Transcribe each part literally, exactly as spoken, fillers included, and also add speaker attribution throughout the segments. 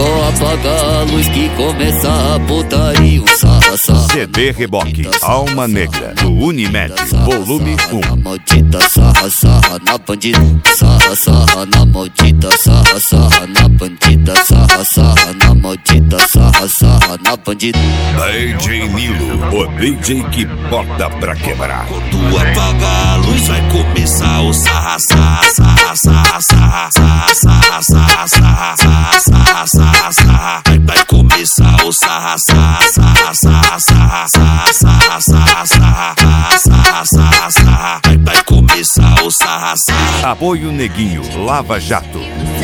Speaker 1: Só apaga a luz que começa a putaria. Um sarra, sarra.
Speaker 2: C D Reboque, Alma Negra, do Unimed, volume um.
Speaker 1: Na maldita sarra, sarra na bandida. Sarra, sarra na maldita. Sarra, sarra na bandida. Sarra, sarra na maldita. Sarra, sarra na bandida.
Speaker 2: D J Nilo, o D J que bota pra quebrar.
Speaker 3: Quando apagar a luz vai começar o sarra, sarra, sarra, sarra, sarra, sarra, sarra, sarra, sarra, sarra, sarra, sarra. Vai, vai começar o sarra, sarra, sarra, sarra, sarra, sarra, sarra, sarra, sarra, sarra, sarra, sarra. Vai, vai começar o sarra, sarra.
Speaker 2: Apoio Neguinho, Lava Jato.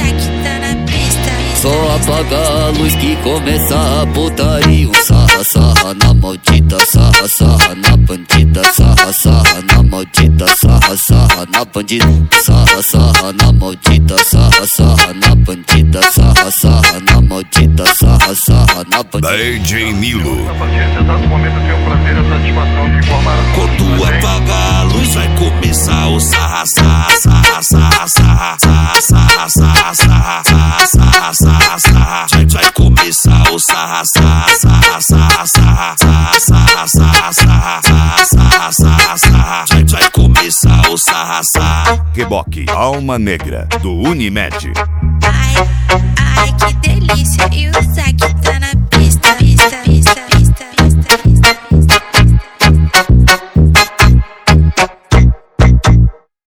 Speaker 1: Só apaga a luz que começa a putaria. Um sarra, sarra na maldita. Sarra, sarra na bandida. Sarra, sarra na maldita. Sarra, sarra na bandida. Sarra, sarra na maldita. Sarra, sarra na bandida. Sarra, sarra na maldita. Sarra, sarra na bandida.
Speaker 2: D J Nilo.
Speaker 3: Quando apagar a luz vai começar o sarra, sarra, sarra, sarra, sarra, sarra, sarra, sarra, sarra, sarra, sarra. Vai, vai começar o sarra, sarra, sarra, sarra, sarra, sarra, sarra, sarra, sarra, sarra, sarra. Vai, vai começar o sarra, sarra.
Speaker 2: Reboque, Alma Negra, do Unimed.